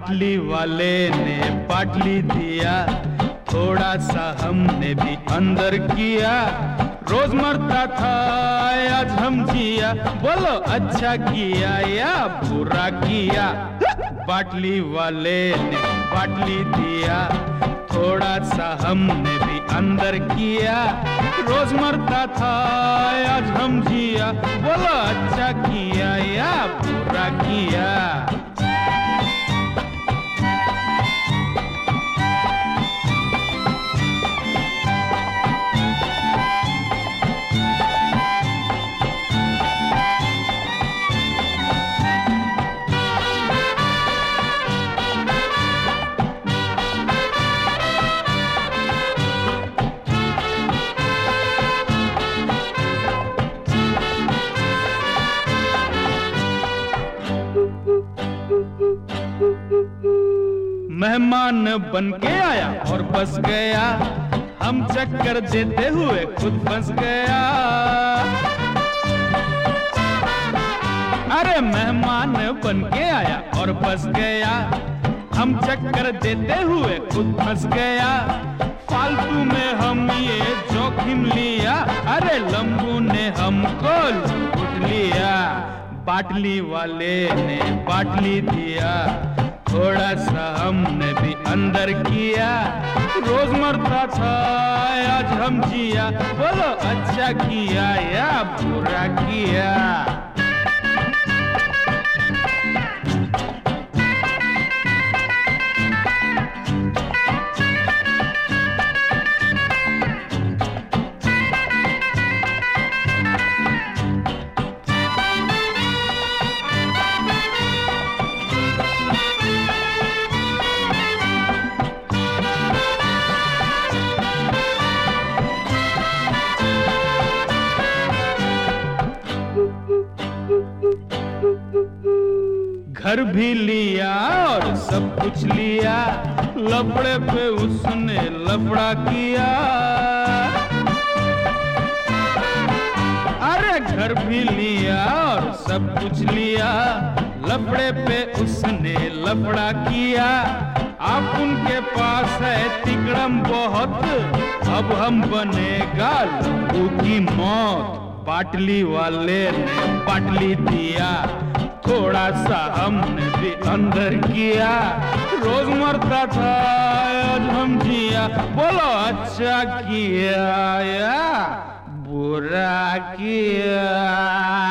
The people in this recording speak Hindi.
बाटली वाले ने बाटली दिया, थोड़ा सा हमने भी अंदर किया। रोज मरता था आज हम जिया, बोलो अच्छा किया या बुरा किया। बाटली वाले ने बाटली दिया, थोड़ा सा हमने भी अंदर किया। रोज मरता था आज हम जिया, बोलो अच्छा किया या बुरा किया। मेहमान बन के आया और बस गया, हम चक्कर देते हुए खुद फंस गया। अरे मेहमान बन के आया और बस गया, हम चक्कर देते हुए खुद फंस गया। फालतू में हम ये जोखिम लिया, अरे लंबू ने हमको लूट लिया। बाटली वाले ने बाटली दिया, थोड़ा सा हमने भी अंदर किया। रोज मरता था आज हम जिया, बोलो अच्छा किया या बुरा किया। घर भी लिया और सब कुछ लिया, लफड़े पे उसने लफड़ा किया। अरे घर भी लिया और सब कुछ लिया, लफड़े पे उसने लफड़ा किया। आप उनके पास है तिकड़म बहुत, अब हम बनेगा लंबू की मौत। बाटली वाले ने बाटली दिया, थोड़ा सा हमने भी अंदर किया। रोज मरता था आज हम जिया, बोलो अच्छा किया या बुरा किया।